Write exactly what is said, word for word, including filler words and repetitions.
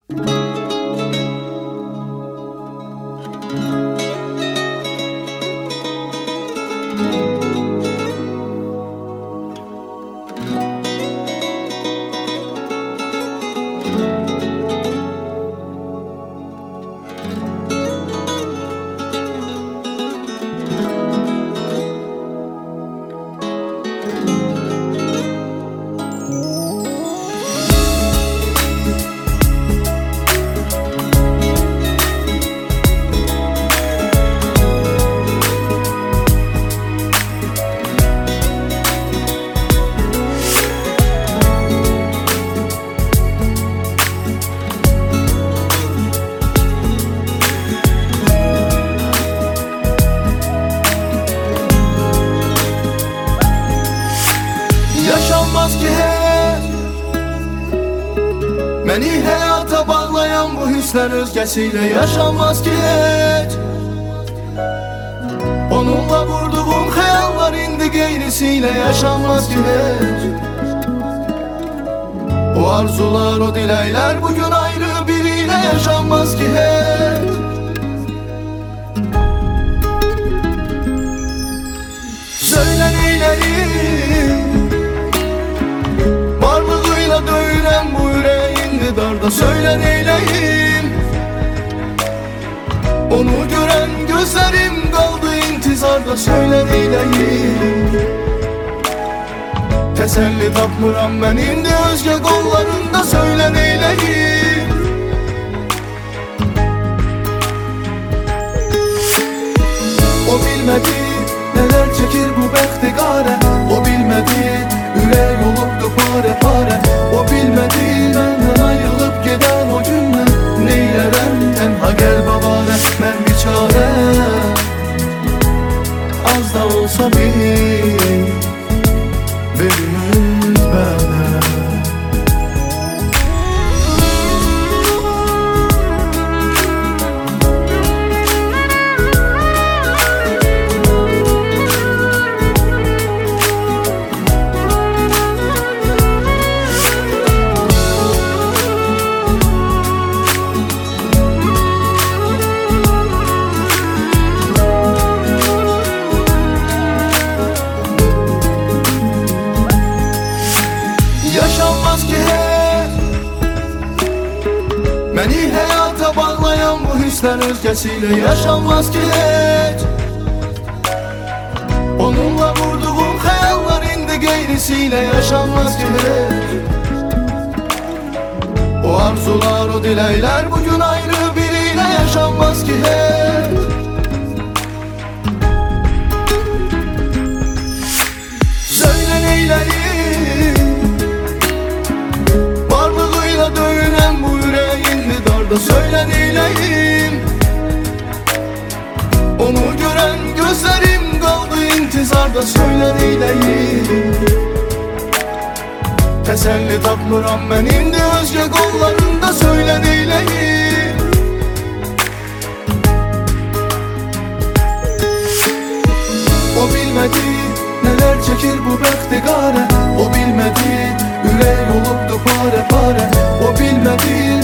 Yaşanmaz ki hiç beni hayata bağlayan bu hisler özgesiyle yaşanmaz ki hiç. Onunla kurduğum hayallar indi geyrisiyle yaşanmaz ki hiç. O arzular, o dilekler bugün ayrı biriyle yaşanmaz ki hiç. Söyle neyleyim, varlığıyla dövülen bu yüreğin darda. Söyle neyleyim, onu gören gözlerim kaldı intizarda. Söyle neyleyim, teselli tapmıram ben indi özge kollarında. Söyle neyleyim, o bilmedi neler çekir bu bəxtiqarə. O bilmedi ürək olubdu pare pare. O bilmedi benden ayrılıp giden o gündən neylərəm tənha qəlbə barə. Mən biçarə az da olsa bil bir ümid mənə. Yaşanmaz ki hiç beni hayata bağlayan bu hisler özgesiyle yaşanmaz ki hiç. Onunla kurduğum hayallar indi geyrisiyle yaşanmaz ki hiç. O arzular, o dilekler bugün ayrı biriyle yaşanmaz ki hiç. Söyle neyleyim, varlığıyla dövülen bu yüreğin darda. Söyle neyleyim, onu gören gözlerim kaldı intizarda. Söyle neyleyim, teselli tapmıram ben indi özge kollarında. Söyle neyleyim, o bilmedi neler çekir bu bəxtiqarə. O bilmedi ürək olubdu pare pare. O bilmedi